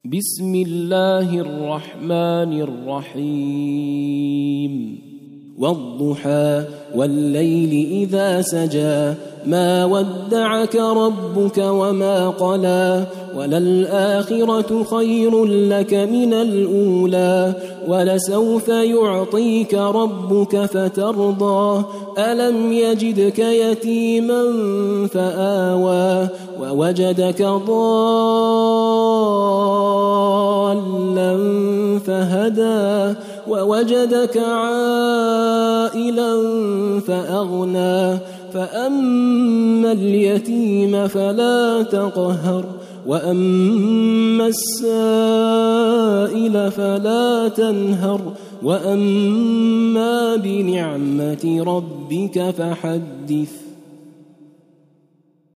بسم الله الرحمن الرحيم والضحى والليل إذا سجى ما ودعك ربك وما قلى وللآخرة خير لك من الأولى ولسوف يعطيك ربك فترضى ألم يجدك يتيما فآوى ووجدك ضالا فهدى ووجدك عائلا فأغنى فأما اليتيم فلا تقهر وأما السائل فلا تنهر وأما بنعمة ربك فحدث.